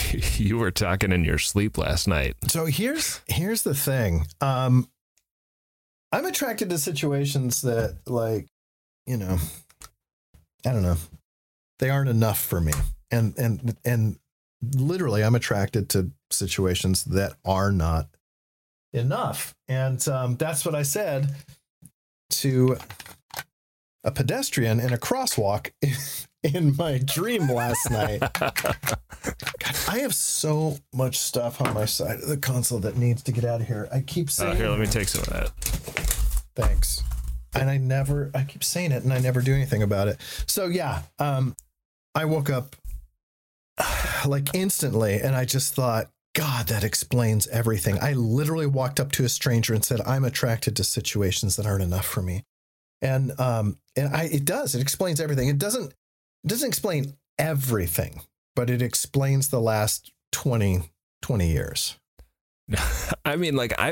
you were talking in your sleep last night. So here's the thing. I'm attracted to situations that, like, you know, I don't know, they aren't enough for me. And literally I'm attracted to situations that are not enough. And that's what I said to a pedestrian in a crosswalk in my dream last night. God, I have so much stuff on my side of the console that needs to get out of here. I keep saying, here, let me take some of that. Thanks. And I keep saying it and I never do anything about it. So yeah, I woke up like instantly and I just thought, God, that explains everything. I literally walked up to a stranger and said, I'm attracted to situations that aren't enough for me. And it explains everything. It doesn't explain everything, but it explains the last 20 years. I mean, like I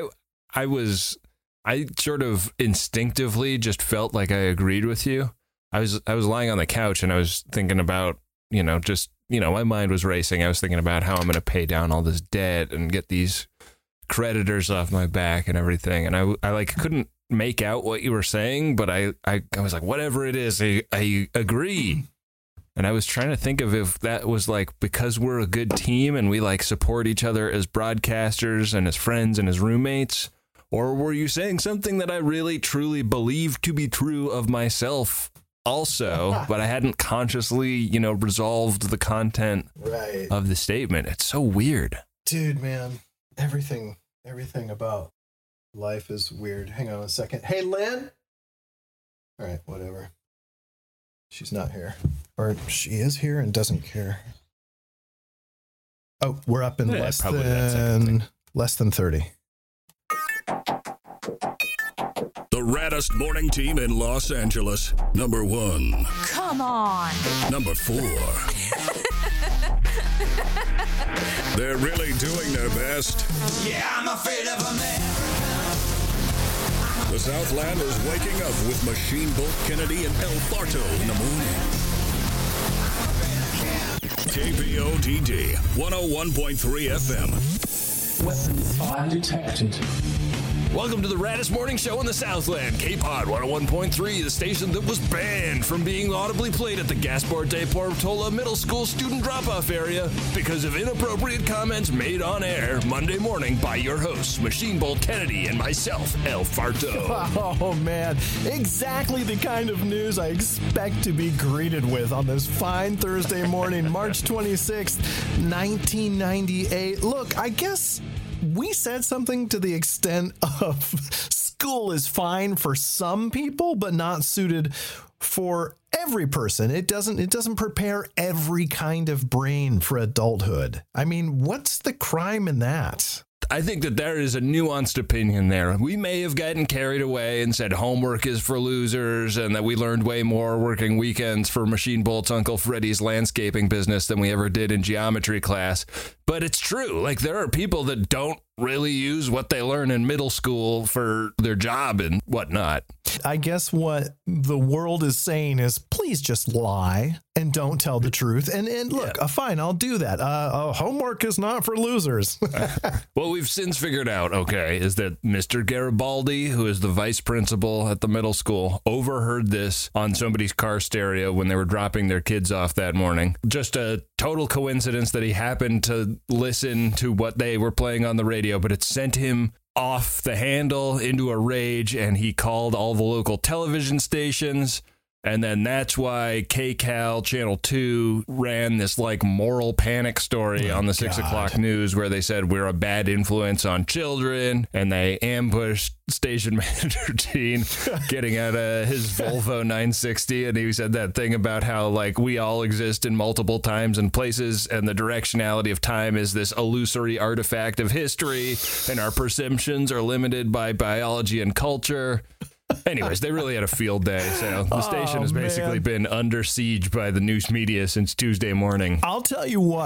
sort of instinctively just felt like I agreed with you. I was lying on the couch and I was thinking about, my mind was racing. I was thinking about how I'm going to pay down all this debt and get these creditors off my back and everything. And I like couldn't make out what you were saying, but I was like, whatever it is, I agree. And I was trying to think of if that was like because we're a good team and we like support each other as broadcasters and as friends and as roommates, or were you saying something that I really truly believe to be true of myself also, but I hadn't consciously, resolved the content of the statement. It's so weird. Dude, man, everything about life is weird. Hang on a second. Hey, Lynn. All right, whatever. She's not here. Or she is here and doesn't care. Oh, we're up in less than 30. The raddest morning team in Los Angeles. Number 1. Come on. Number 4. They're really doing their best. Yeah, I'm afraid of a man. The Southland is waking up with Machine Bolt Kennedy and El Farto in the morning. KPOTD 101.3 FM. Weapons undetected. Welcome to the raddest morning show in the Southland, K-Pod 101.3, the station that was banned from being audibly played at the Gaspar de Portola Middle School student drop-off area because of inappropriate comments made on air Monday morning by your hosts, Machine Bolt Kennedy and myself, El Farto. Oh, man. Exactly the kind of news I expect to be greeted with on this fine Thursday morning, March 26th, 1998. Look, I guess we said something to the extent of school is fine for some people, but not suited for every person. It doesn't prepare every kind of brain for adulthood. I mean, what's the crime in that? I think that there is a nuanced opinion there. We may have gotten carried away and said homework is for losers and that we learned way more working weekends for Machine Bolt's Uncle Freddie's landscaping business than we ever did in geometry class. But it's true. Like, there are people that don't really use what they learn in middle school for their job and whatnot. I guess what the world is saying is, please just lie and don't tell the truth. And look, fine, I'll do that. Homework is not for losers. What we've since figured out, is that Mr. Garibaldi, who is the vice principal at the middle school, overheard this on somebody's car stereo when they were dropping their kids off that morning. Just a total coincidence that he happened to listen to what they were playing on the radio, but it sent him off the handle into a rage, and he called all the local television stations. And then that's why KCAL Channel 2 ran this like moral panic story on the 6 o'clock news where they said we're a bad influence on children, and they ambushed station manager Gene getting out of his Volvo 960, and he said that thing about how like we all exist in multiple times and places, and the directionality of time is this illusory artifact of history, and our perceptions are limited by biology and culture. Anyways, they really had a field day, so the station has basically been under siege by the news media since Tuesday morning. I'll tell you what,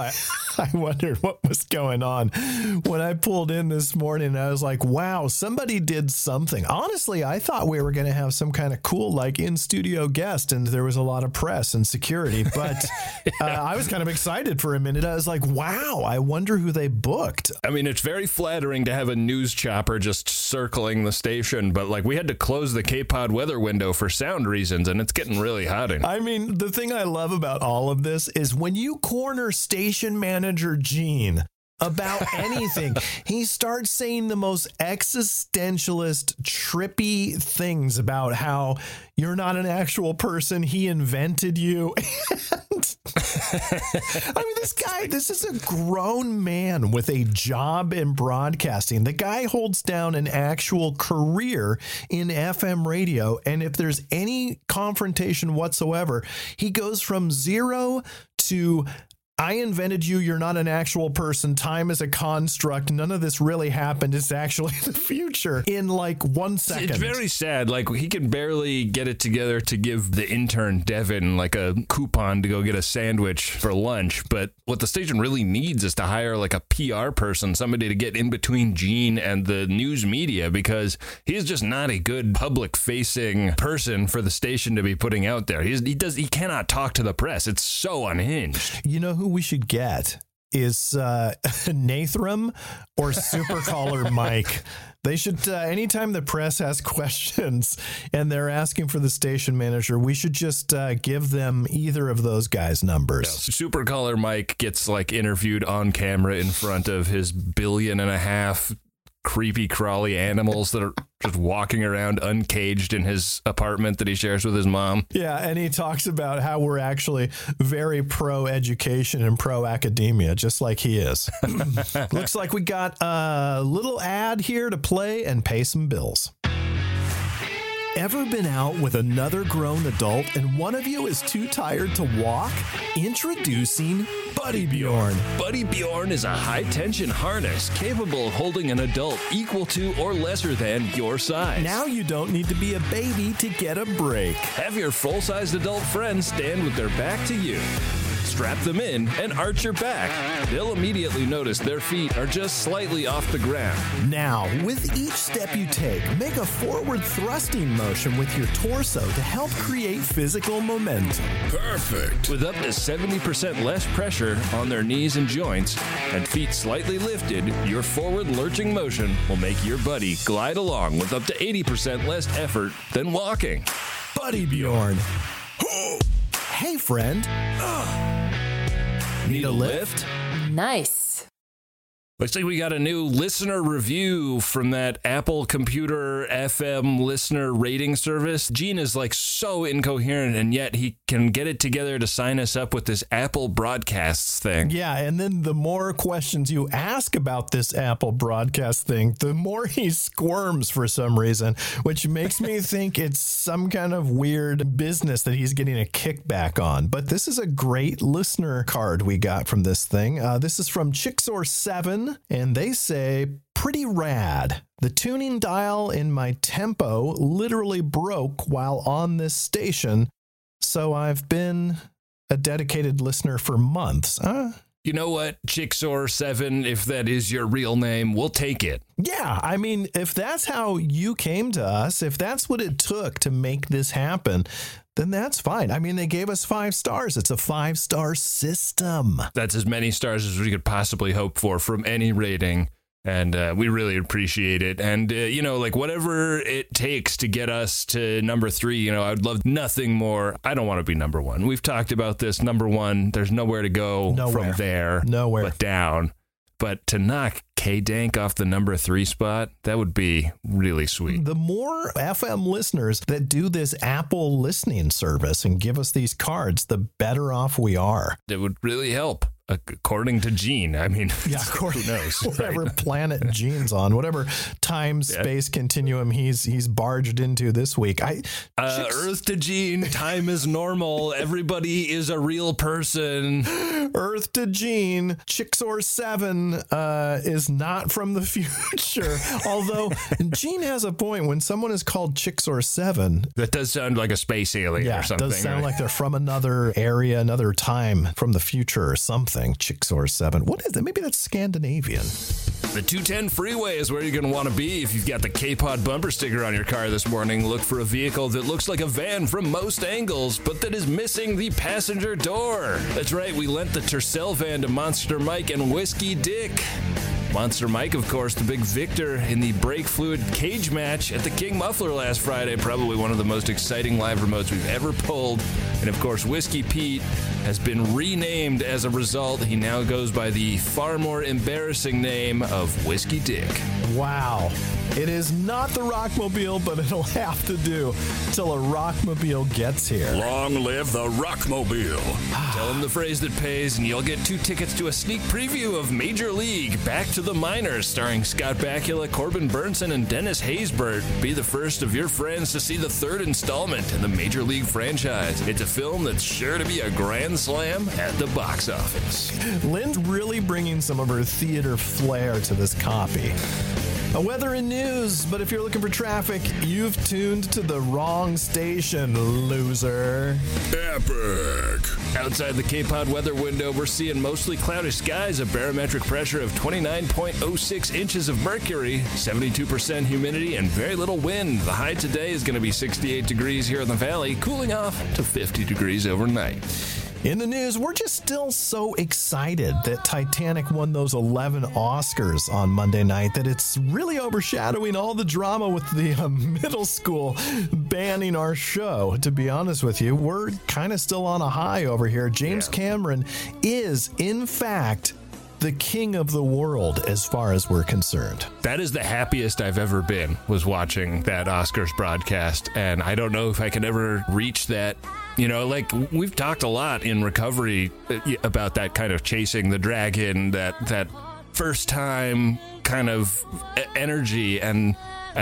I wondered what was going on when I pulled in this morning. I was like, wow, somebody did something. Honestly, I thought we were going to have some kind of cool, like in-studio guest, and there was a lot of press and security. But I was kind of excited for a minute. I was like, wow, I wonder who they booked. I mean, it's very flattering to have a news chopper just circling the station, but like we had to close the K-Pod weather window for sound reasons, and it's getting really hot in. I mean, the thing I love about all of this is when you corner station manager Gene about anything, he starts saying the most existentialist, trippy things about how you're not an actual person. He invented you. I mean, this is a grown man with a job in broadcasting. The guy holds down an actual career in FM radio. And if there's any confrontation whatsoever, he goes from 0 to I invented you. You're not an actual person. Time is a construct. None of this really happened. It's actually the future in like 1 second. It's very sad. Like he can barely get it together to give the intern Devin like a coupon to go get a sandwich for lunch. But what the station really needs is to hire like a PR person, somebody to get in between Gene and the news media, because he's just not a good public facing person for the station to be putting out there. He cannot talk to the press. It's so unhinged. You know who we should get is Nathram or Supercaller Mike. They should, anytime the press has questions and they're asking for the station manager, we should just give them either of those guys' numbers. Yeah, Supercaller Mike gets like interviewed on camera in front of his 1.5 billion creepy crawly animals that are just walking around uncaged in his apartment that he shares with his mom. Yeah, and he talks about how we're actually very pro-education and pro-academia, just like he is. Looks like we got a little ad here to play and pay some bills. Ever been out with another grown adult and one of you is too tired to walk? Introducing Buddy Bjorn. Buddy Bjorn is a high-tension harness capable of holding an adult equal to or lesser than your size. Now you don't need to be a baby to get a break. Have your full-sized adult friends stand with their back to you. Strap them in and arch your back. They'll immediately notice their feet are just slightly off the ground. Now, with each step you take, make a forward thrusting motion with your torso to help create physical momentum. Perfect. With up to 70% less pressure on their knees and joints and feet slightly lifted, your forward lurching motion will make your buddy glide along with up to 80% less effort than walking. Buddy Bjorn. Hey, friend. Need a lift? Nice. Looks like we got a new listener review from that Apple Computer FM listener rating service. Gene is like so incoherent, and yet he can get it together to sign us up with this Apple Broadcasts thing. Yeah, and then the more questions you ask about this Apple Broadcast thing, the more he squirms for some reason, which makes me think it's some kind of weird business that he's getting a kickback on. But this is a great listener card we got from this thing. This is from Chicksor7. And they say, pretty rad. The tuning dial in my tempo literally broke while on this station, so I've been a dedicated listener for months. You know what, Chicksor7, if that is your real name, we'll take it. Yeah, I mean, if that's how you came to us, if that's what it took to make this happen, then that's fine. I mean, they gave us 5 stars. It's a 5-star system. That's as many stars as we could possibly hope for from any rating. And we really appreciate it. And, like whatever it takes to get us to number 3, I'd love nothing more. I don't want to be number 1. We've talked about this. Number 1, there's nowhere to go from there. Nowhere. But down. But to knock K-Dank off the number 3 spot, that would be really sweet. The more FM listeners that do this Apple listening service and give us these cards, the better off we are. It would really help. According to Gene, I mean, according who knows? Whatever right? planet Gene's on, whatever time-space continuum he's barged into this week. Earth to Gene, time is normal. Everybody is a real person. Earth to Gene, Chicksor7 is not from the future. Although Gene has a point. When someone is called Chicksor7, that does sound like a space alien or something. It does sound like they're from another area, another time, from the future or something. something. Chickasaw 7. What is it? Maybe that's Scandinavian. The 210 freeway is where you're going to want to be if you've got the K-Pod bumper sticker on your car this morning. Look for a vehicle that looks like a van from most angles, but that is missing the passenger door. That's right, we lent the Tercel van to Monster Mike and Whiskey Dick. Monster Mike, of course, the big victor in the brake fluid cage match at the King Muffler last Friday. Probably one of the most exciting live remotes we've ever pulled. And of course, Whiskey Pete has been renamed as a result. He now goes by the far more embarrassing name of Whiskey Dick. Wow. It is not the Rockmobile, but it'll have to do till a Rockmobile gets here. Long live the Rockmobile. Tell him the phrase that pays, and you'll get 2 tickets to a sneak preview of Major League Back to the Minors, starring Scott Bakula, Corbin Burnson, and Dennis Haysbert. Be the first of your friends to see the 3rd installment in the Major League franchise. It's a film that's sure to be a grand slam at the box office. Lynn's really bringing some of her theater flair to this copy. Weather and news, but if you're looking for traffic, you've tuned to the wrong station, loser. Epic. Outside the K-Pod weather window, we're seeing mostly cloudy skies, a barometric pressure of 29.06 inches of mercury, 72% humidity, and very little wind. The high today is going to be 68 degrees here in the valley, cooling off to 50 degrees overnight. In the news, we're just still so excited that Titanic won those 11 Oscars on Monday night that it's really overshadowing all the drama with the middle school banning our show. To be honest with you, we're kind of still on a high over here. James Cameron is, in fact, the king of the world as far as we're concerned. That is the happiest I've ever been, was watching that Oscars broadcast, and I don't know if I can ever reach that. You know, like, we've talked a lot in recovery about that kind of chasing the dragon, that first time kind of energy and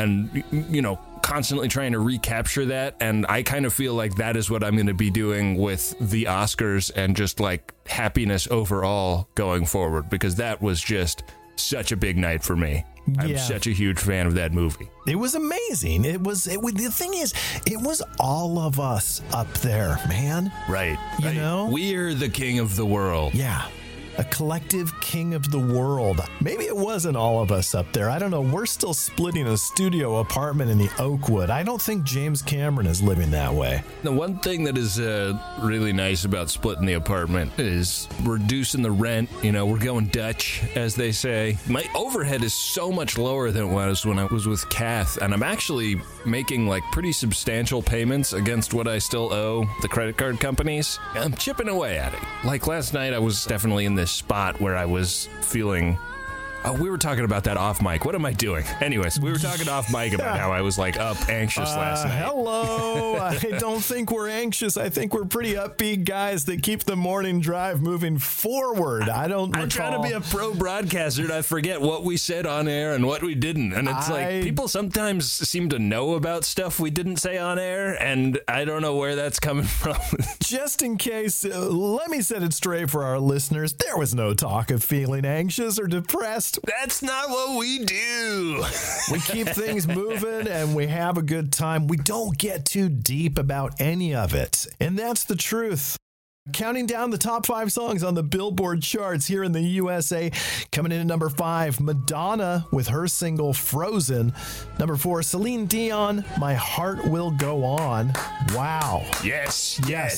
you know, constantly trying to recapture that. And I kind of feel like that is what I'm going to be doing with the Oscars and just like happiness overall going forward, because that was just such a big night for me. I'm such a huge fan of that movie. It was amazing. The thing is, it was all of us up there, man. Right. You know? We're the king of the world. Yeah. A collective king of the world. Maybe it wasn't all of us up there. I don't know. We're still splitting a studio apartment in the Oakwood. I don't think James Cameron is living that way. The one thing that is really nice about splitting the apartment is reducing the rent. You know, we're going Dutch, as they say. My overhead is so much lower than it was when I was with Kath, and I'm actually making like pretty substantial payments against what I still owe the credit card companies. I'm chipping away at it. Like last night, I was definitely in this spot where I was feeling... Oh, we were talking about that off mic. What am I doing? Anyways, we were talking off mic about how I was like up anxious last night. Hello. I don't think we're anxious. I think we're pretty upbeat guys that keep the morning drive moving forward. I'm trying to be a pro broadcaster and I forget what we said on air and what we didn't. And it's like people sometimes seem to know about stuff we didn't say on air, and I don't know where that's coming from. Just in case, let me set it straight for our listeners. There was no talk of feeling anxious or depressed. That's not what we do. We keep things moving and we have a good time. We don't get too deep about any of it. And that's the truth. Counting down the top 5 songs on the Billboard charts here in the USA. Coming in at number 5, Madonna with her single Frozen. Number 4, Celine Dion, My Heart Will Go On. Wow. Yes.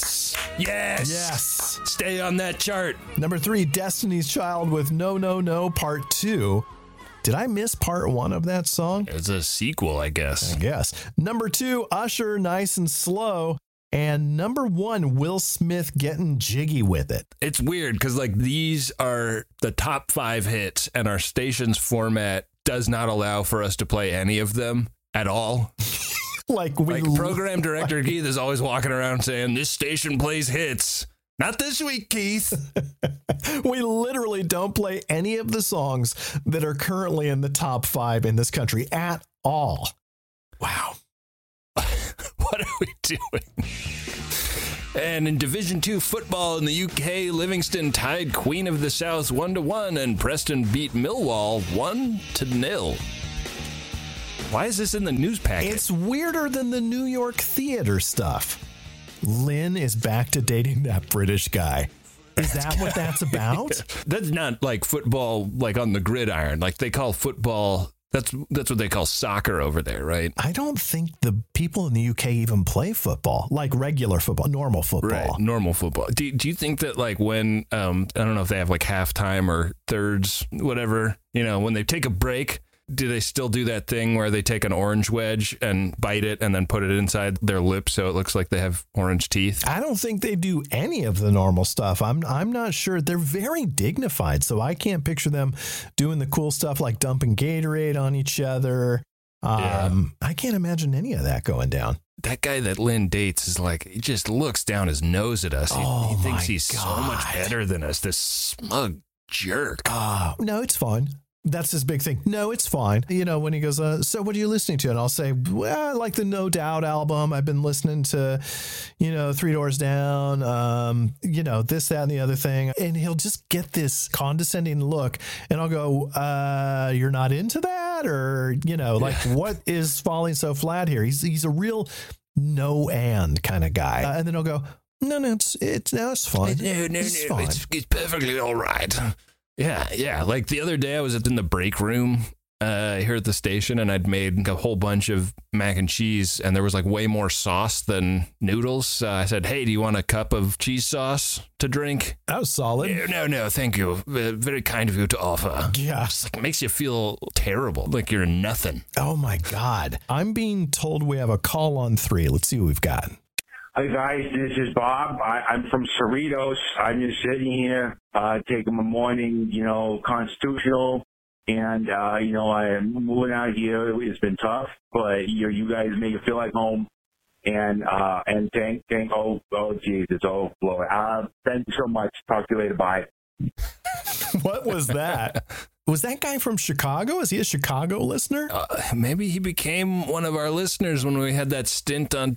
Stay on that chart. Number 3, Destiny's Child with No No No Part 2. Did I miss part 1 of that song? It's a sequel, I guess. Number 2, Usher, Nice and Slow. And number 1, Will Smith, Getting Jiggy with It. It's weird because like these are the top 5 hits and our station's format does not allow for us to play any of them at all. Like program director Keith is always walking around saying this station plays hits. Not this week, Keith. We literally don't play any of the songs that are currently in the top 5 in this country at all. Wow. What are we doing? And in Division 2 football in the UK, Livingston tied Queen of the South 1-1, and Preston beat Millwall 1-0. Why is this in the news packet? It's weirder than the New York theater stuff. Lynn is back to dating that British guy. Is that what that's about? That's not like football, like on the gridiron. Like they call football. That's what they call soccer over there, right? I don't think the people in the UK even play football, like regular football, normal football. Right, normal football. Do you think that like when, I don't know if they have like halftime or thirds, whatever, when they take a break, do they still do that thing where they take an orange wedge and bite it and then put it inside their lips so it looks like they have orange teeth? I don't think they do any of the normal stuff. I'm not sure. They're very dignified, so I can't picture them doing the cool stuff like dumping Gatorade on each other. I can't imagine any of that going down. That guy that Lynn dates is like, he just looks down his nose at us. He thinks he's so much better than us. This smug jerk. No, it's fine. That's his big thing. No, it's fine. When he goes, so what are you listening to? And I'll say, well, I like the No Doubt album. I've been listening to, Three Doors Down, this, that, and the other thing. And he'll just get this condescending look. And I'll go, you're not into that? Or, what is falling so flat here? He's a real no and kind of guy. And then I'll go, no, it's fine. No, it's perfectly all right. Yeah. Like the other day I was in the break room here at the station and I'd made a whole bunch of mac and cheese and there was like way more sauce than noodles. I said, hey, do you want a cup of cheese sauce to drink? That was solid. No, thank you. Very kind of you to offer. Yeah. It's like, makes you feel terrible, like you're nothing. Oh my God. I'm being told we have a call on 3. Let's see what we've got. Hi guys, this is Bob. I'm from Cerritos. I'm just sitting here taking my morning, constitutional, and I'm moving out here. It's been tough, but you guys make it feel like home. And thank Jesus, Lord. Thank you so much. Talk to you later. Bye. What was that? Was that guy from Chicago? Is he a Chicago listener? Maybe he became one of our listeners when we had that stint on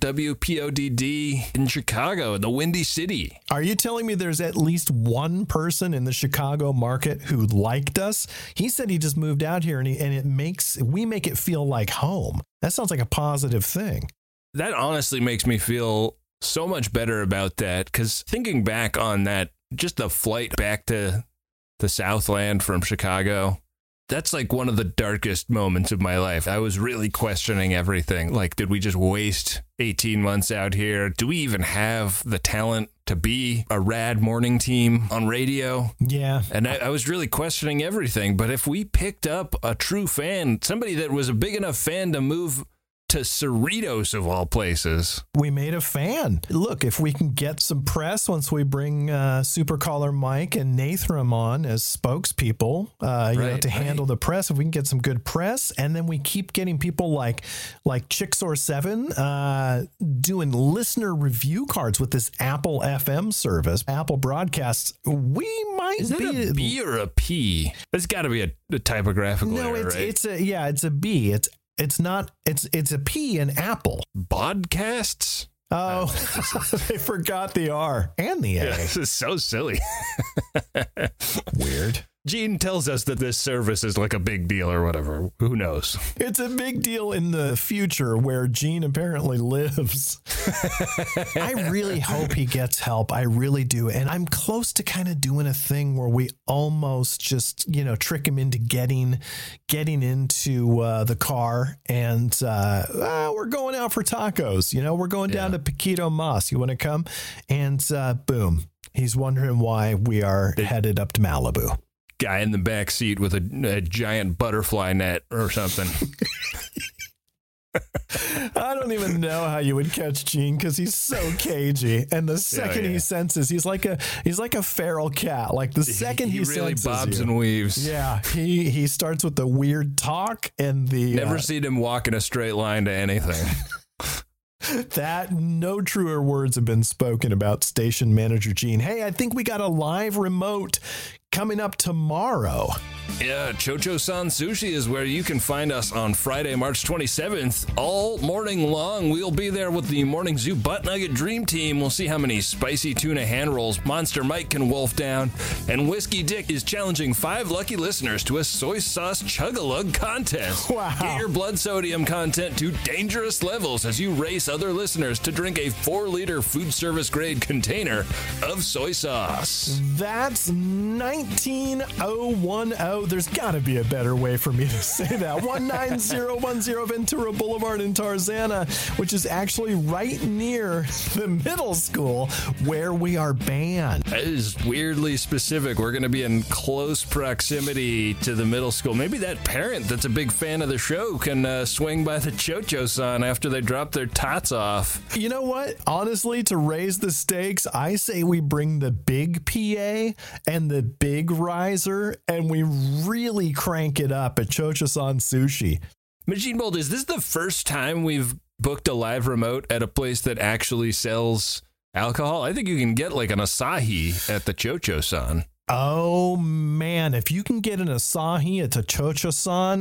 WPODD in Chicago, in the Windy City. Are you telling me there's at least one person in the Chicago market who liked us? He said he just moved out here and we make it feel like home. That sounds like a positive thing. That honestly makes me feel so much better about that, because thinking back on that, just the flight back to the Southland from Chicago, that's like one of the darkest moments of my life. I was really questioning everything. Like, did we just waste 18 months out here? Do we even have the talent to be a rad morning team on radio? Yeah. And I was really questioning everything. But if we picked up a true fan, somebody that was a big enough fan to move to Cerritos of all places, we made a fan. Look, if we can get some press once we bring Super Caller Mike and Nathram on as spokespeople, to handle the press, if we can get some good press, and then we keep getting people like Chicksor7 doing listener review cards with this Apple FM service, Apple Broadcasts, we might Is that be a B or a P? It's got to be a typographical error, right? it's a B. It's not. It's a P in Apple. Bodcasts? Oh, they forgot the R and the A. Yeah, this is so silly. Weird. Gene tells us that this service is like a big deal or whatever. Who knows? It's a big deal in the future where Gene apparently lives. I really hope he gets help. I really do. And I'm close to kind of doing a thing where we almost just, trick him into getting into the car and we're going out for tacos. We're going down to Paquito Mas. You want to come? And boom, he's wondering why we are headed up to Malibu. Guy in the back seat with a giant butterfly net or something. I don't even know how you would catch Gene because he's so cagey. And the second he senses, he's like a feral cat. Like the second he really senses bobs you, and weaves. Yeah, he starts with the weird talk and the never seen him walk in a straight line to anything. That no truer words have been spoken about station manager Gene. Hey, I think we got a live remote coming up tomorrow. Yeah, Chocho-san Sushi is where you can find us on Friday, March 27th. All morning long, we'll be there with the Morning Zoo Butt Nugget Dream Team. We'll see how many spicy tuna hand rolls Monster Mike can wolf down. And Whiskey Dick is challenging 5 lucky listeners to a soy sauce chug-a-lug contest. Wow. Get your blood sodium content to dangerous levels as you race other listeners to drink a 4-liter food service grade container of soy sauce. That's 19010. There's got to be a better way for me to say that. 19010 Ventura Boulevard in Tarzana, which is actually right near the middle school where we are banned. That is weirdly specific. We're going to be in close proximity to the middle school. Maybe that parent that's a big fan of the show can swing by the Chocho-san after they drop their tots off. You know what? Honestly, to raise the stakes, I say we bring the big PA and the big riser, and we really crank it up at Chocho-san Sushi. Machine Bolt, is this the first time we've booked a live remote at a place that actually sells alcohol? I think you can get like an Asahi at the Chocho-san. Oh, man. If you can get an Asahi at the Chocho-san...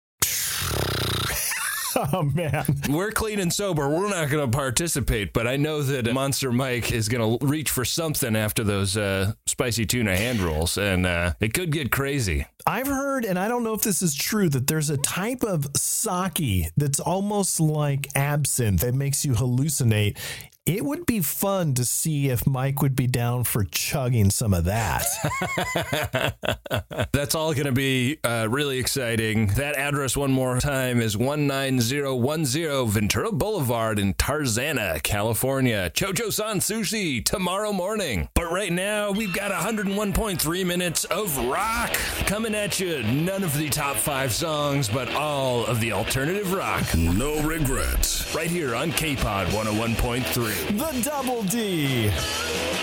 Oh, man. We're clean and sober. We're not going to participate, but I know that Monster Mike is going to reach for something after those spicy tuna hand rolls, and it could get crazy. I've heard, and I don't know if this is true, that there's a type of sake that's almost like absinthe that makes you hallucinate. It would be fun to see if Mike would be down for chugging some of that. That's all going to be really exciting. That address one more time is 19010 Ventura Boulevard in Tarzana, California. Chocho-san Sushi tomorrow morning. But right now, we've got 101.3 minutes of rock coming at you. None of the top 5 songs, but all of the alternative rock. No regrets. Right here on K-Pod 101.3. The Double D.